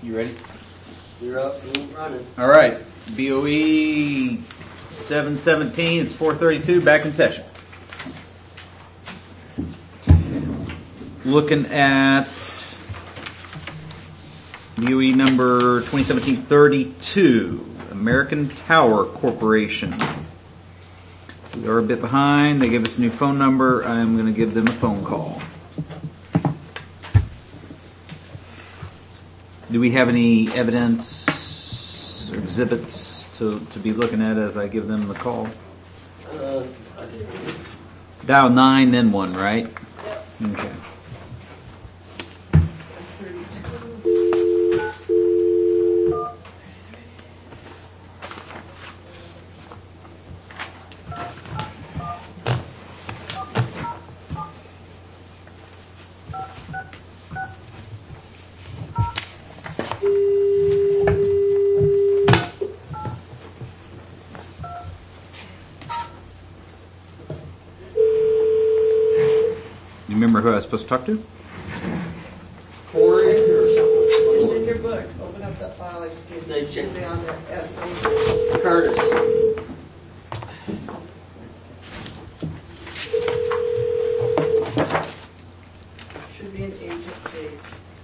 You ready? You're up and running. All right. BOE 717. It's 4:32. Back in session. Looking at BOE number 2017-32, American Tower Corporation. We are a bit behind. They gave us a new phone number. I'm going to give them a phone call. Do we have any evidence or exhibits to be looking at as I give them the call? I did. Dial 9, then 1, right? Yep. Okay. You remember who I was supposed to talk to? Corey or something. It's in your book. Open up that file I just gave you. They checked. Should be on there as agent. Curtis. Should be an agent page.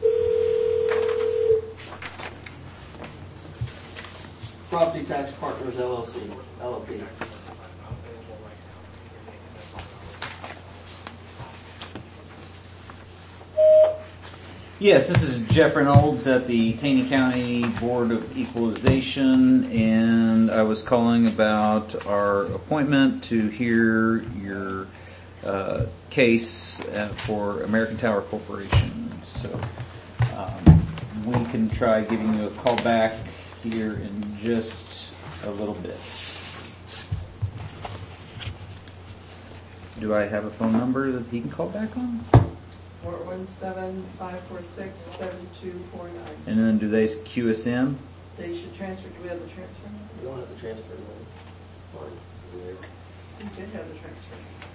Property Tax Partners LLC. LLP. Yes, this is Jeff Reynolds at the Taney County Board of Equalization, and I was calling about our appointment to hear your case for American Tower Corporation. So we can try giving you a call back here in just a little bit. Do I have a phone number that he can call back on? 417-546-7249. And then do they queue us in? They should transfer. Do we have the transfer number? You don't have the transfer line. We did have the transfer.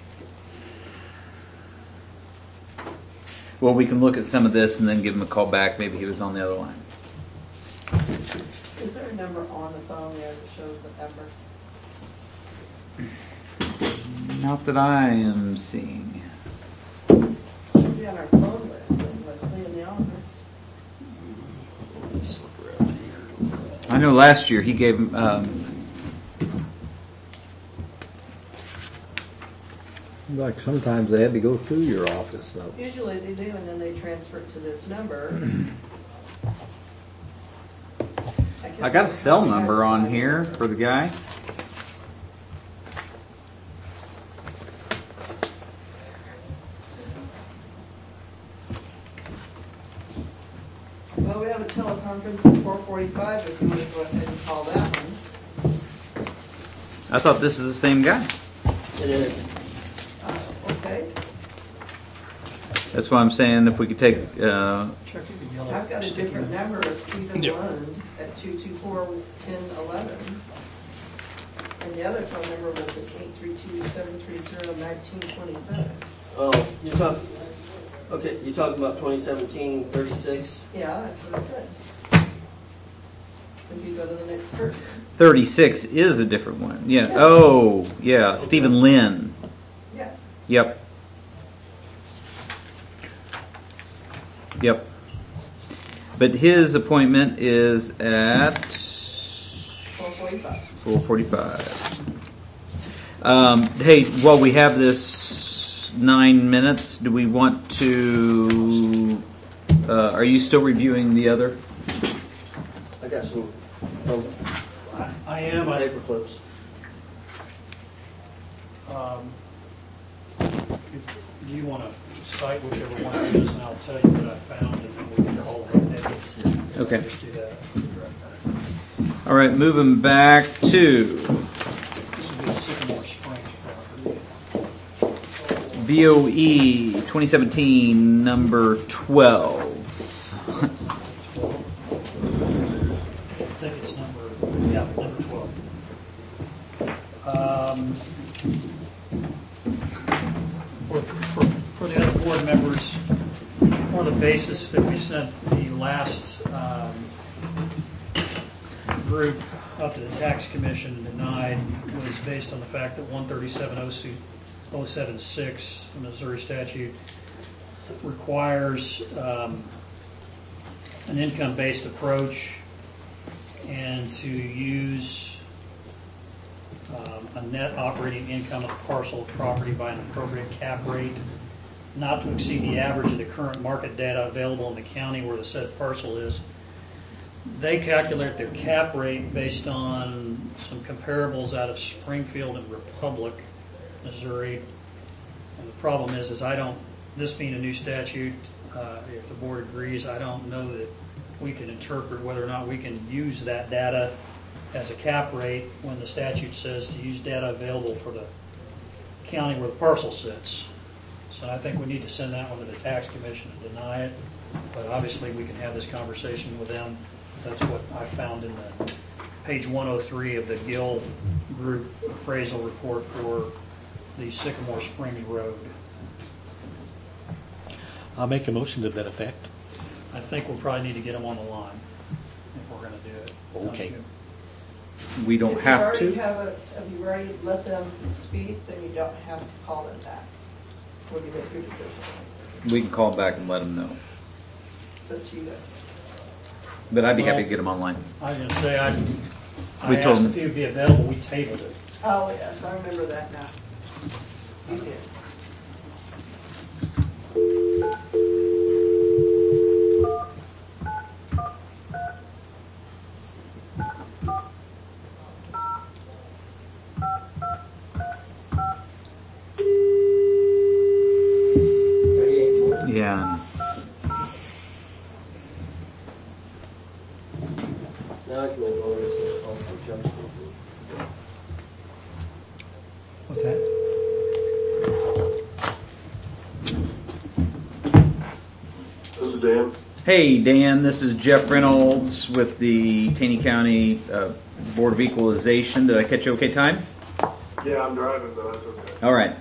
Well, we can look at some of this and then give him a call back. Maybe he was on the other line. Is there a number on the phone there that shows the number? Not that I am seeing. Should be on our phone list, then Leslie in the office. Just look around here. I know last year he gave him. Like sometimes they had to go through your office, though. Usually they do, and then they transfer it to this number. I got a cell number on here for the guy. Well, we have a teleconference at 4:45 if you want to go ahead and call that one. I thought this is the same guy. It is. Okay. That's why I'm saying if we could take. I've got a different number of Stephen Lund at 224-1011. And the other phone number was at 832-730-1927. Oh, you're talking. Okay, you're talking about 2017-36. Yeah, that's what I said. If you go to the next person. 36 is a different one. Yeah. Oh, yeah. Okay. Stephen Lynn. Yeah. Yep. Yep. But his appointment is at 4:45. 4:45. Hey, while we have this 9 minutes, do we want to? Are you still reviewing the other? I got some. I am. Paper clips. If you want to cite whichever one it is, and I'll tell you what I found, and then we can all look at it. Okay. Just do that. All right, moving back to This will be the Sycamore Springs property. BOE 2017 number 12. I think it's number 12. For the other board members, one of the basis that we sent the last group up to the tax commission denied was based on the fact that 137.076, the Missouri statute, requires an income-based approach and to use a net operating income of the parcel of property by an appropriate cap rate not to exceed the average of the current market data available in the county where the said parcel is. They calculate their cap rate based on some comparables out of Springfield and Republic, Missouri. And the problem is I don't, this being a new statute, if the board agrees, I don't know that we can interpret whether or not we can use that data as a cap rate when the statute says to use data available for the county where the parcel sits. So I think we need to send that one to the tax commission and deny it. But obviously we can have this conversation with them. That's what I found in the page 103 of the Gill Group appraisal report for the Sycamore Springs Road. I'll make a motion to that effect. I think we'll probably need to get them on the line if we're going to do it. Okay. We don't have to. Have you already let them speak, then you don't have to call them back when you make your decision. We can call back and let them know. But you guys. But I'd be happy to get them online. I was going to say, I We told asked them. if he would be available. We tabled it. Oh, yes, I remember that now. You did. Yeah. Now I can make all this call for Justin. What's that? This is Dan. Hey, Dan, this is Jeff Reynolds with the Taney County Board of Equalization. Did I catch you okay time? Yeah, I'm driving, but that's okay. All right.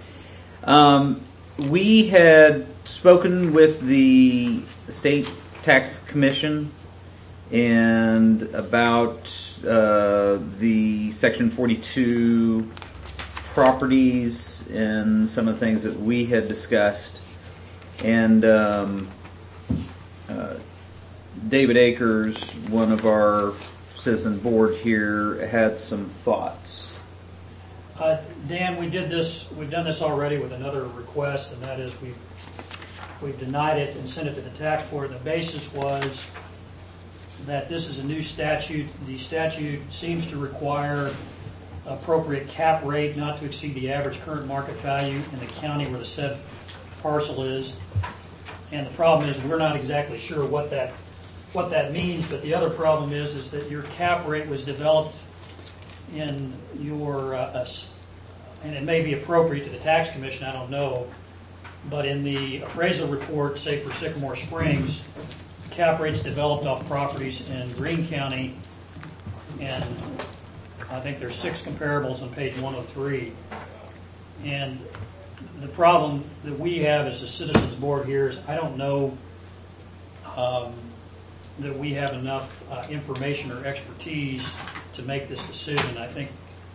We had spoken with the State Tax Commission and about the Section 42 properties and some of the things that we had discussed. And David Akers, one of our citizen board here, had some thoughts. Dan, we've done this already with another request, and that is we've denied it and sent it to the tax board. The basis was that this is a new statute. The statute seems to require appropriate cap rate not to exceed the average current market value in the county where the said parcel is. And the problem is we're not exactly sure what that means, but the other problem is that your cap rate was developed in your, and it may be appropriate to the tax commission, I don't know, but in the appraisal report, say for Sycamore Springs, cap rates developed off properties in Greene County, and I think there's 6 comparables on page 103. And the problem that we have as a citizens board here is I don't know that we have enough information or expertise to make this decision. I think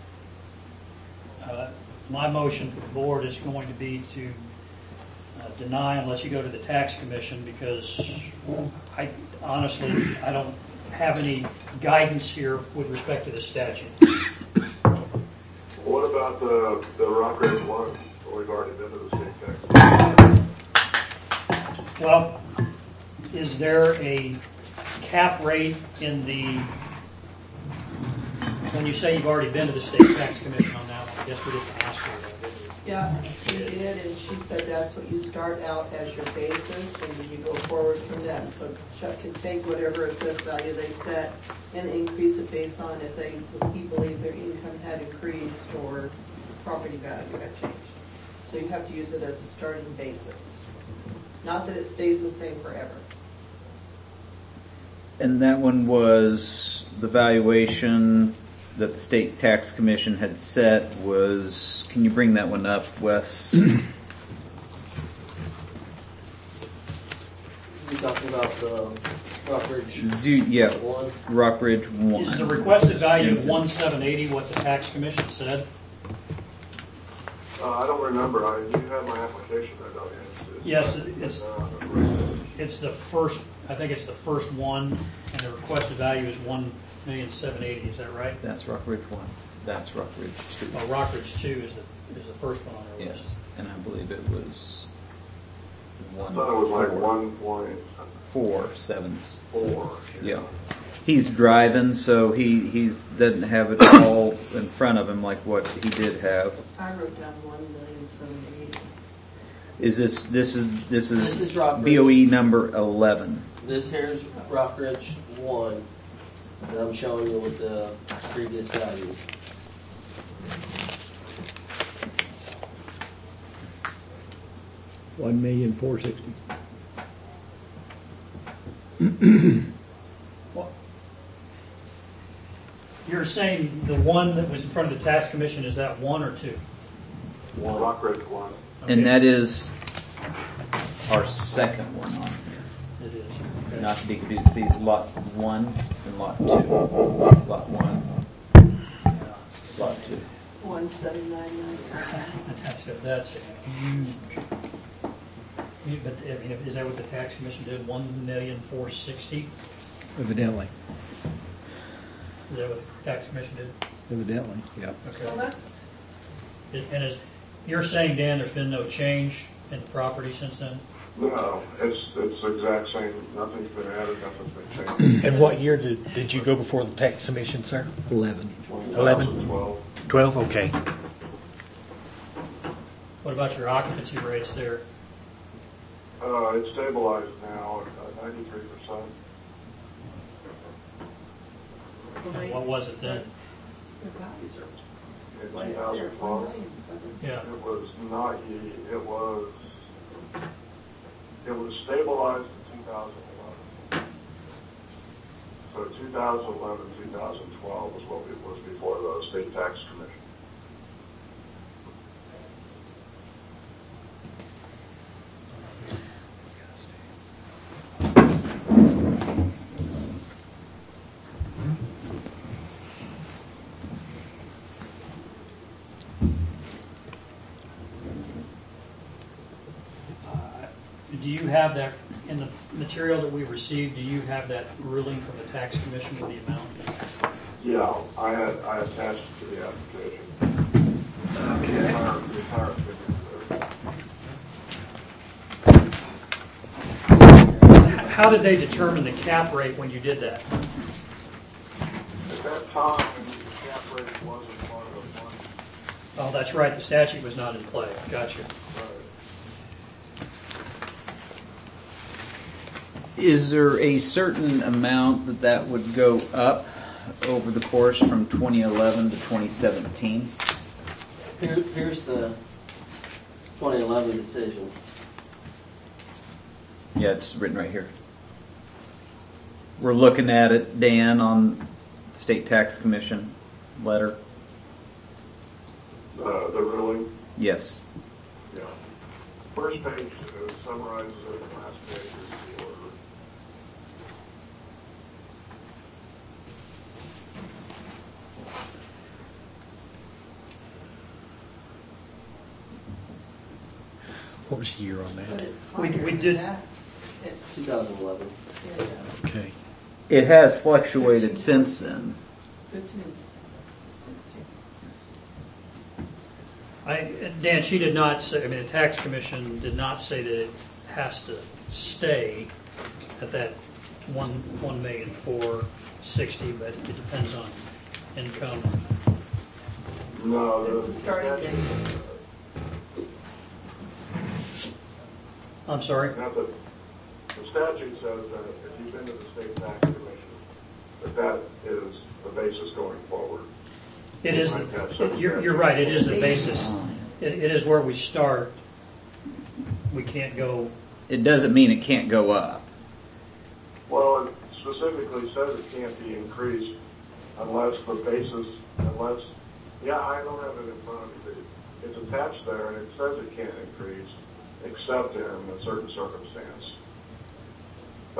my motion for the board is going to be to deny unless you go to the tax commission, because I don't have any guidance here with respect to the statute. What about the Rock River one? We've already been to the state tax. Well, is there a cap rate in the, when you say you've already been to the state tax commission on that one? I guess we didn't ask her that, did we? Yeah, she did, and she said that's what you start out as your basis, and then you go forward from that. So Chuck can take whatever assessed value they set and increase it based on if he believed their income had increased or property value had changed. So you have to use it as a starting basis. Not that it stays the same forever. And that one was the valuation that the State Tax Commission had set was, can you bring that one up, Wes? You talking about the Rockridge Yeah, one? Rock Ridge 1. Is the requested value of 1,780 what the tax commission said? I don't remember. You have my application there, don't you? Yes, it's the first, I think it's the first one, and the requested value is 1,780,000, is that right? That's Rock Ridge 1. That's Rock Ridge 2. Well, Rockridge 2 is the first one on their list. Yes, and I believe it was I thought it was like 1.474. 1.4. Yeah. He's driving, so he doesn't have it all in front of him like what he did have. I wrote down 1,780,000. This is This is Rock Ridge. BOE number 11. This here's Rockridge 1, and I'm showing you with the previous values. $1,460,000. Well, you're saying the one that was in front of the tax commission, is that 1 or 2? Rockridge 1. And Okay. that is our second one on here. It is. Okay. Not to be confused. See, lot 1 and lot 2. Lot 1, lot 2. 1,799,000. That's a huge. But I mean, is that what the tax commission did? 1,460,000? Evidently. Is that what the tax commission did? Evidently, yeah. Okay. Well, that's, And you're saying, Dan, there's been no change in the property since then? No, it's the exact same. Nothing's been added. Nothing's been changed. And what year did you go before the tax commission, sir? 11. 2012. 12, okay. What about your occupancy rates there? It's stabilized now at 93%. And what was it then? the values are In way up there, 2012, 1,700,000. Yeah. it was not. It was stabilized in 2011. So 2011, 2012 was what it was before the state tax commission. Do you have that, in the material that we received, do you have that ruling from the tax commission with the amount? Yeah, I attached it to the application. Okay. The entire figure. How did they determine the cap rate when you did that? At that time, the cap rate wasn't part of the money. Oh, that's right, the statute was not in play. Gotcha. Is there a certain amount that would go up over the course from 2011 to 2017? Here's the 2011 decision. Yeah, it's written right here. We're looking at it, Dan, on State Tax Commission letter. The ruling, Yes. yeah. First page summarizes it, the last page is the order. What was the year on But that? it's We- higher we than did- that. 2011. Yeah, Okay. It has fluctuated since then. 15, 16. Dan, she did not say, I mean, the tax commission did not say that it has to stay at that 1,460,000, but it depends on income. No, It's a starting basis. I'm sorry? The statute says that if you've been to the state tax commission, that is the basis going forward. It is, you're right, it is the basis. It is where we start. We can't go, It doesn't mean it can't go up. Well, it specifically says it can't be increased unless the basis, yeah, I don't have it in front of me, but it's attached there and it says it can't increase except in a certain circumstance.